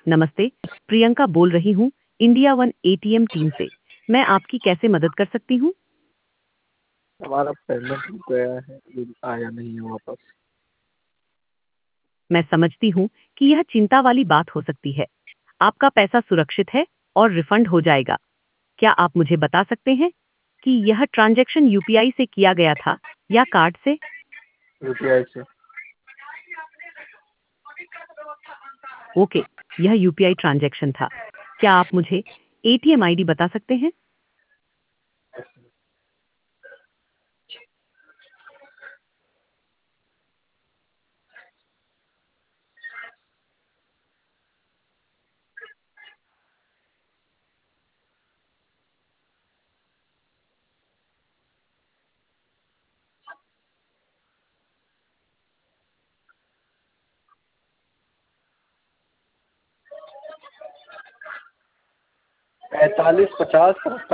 नमस्ते, प्रियंका बोल रही हूँ, इंडिया वन एटीएम टीम से। मैं आपकी कैसे मदद कर सकती हूँ? हमारा पेमेंट रुक गया है, अभी आया नहीं है वापस। मैं समझती हूँ कि यह चिंता वाली बात हो सकती है। आपका पैसा सुरक्षित है और रिफंड हो जाएगा। क्या आप मुझे बता सकते हैं कि यह ट्रांजैक्शन यूपीआई से किया गया था या कार्ड से? यूपीआई से। ओके, यह यूपीआई ट्रांजैक्शन था। क्या आप मुझे एटीएम आईडी बता सकते हैं? 45 50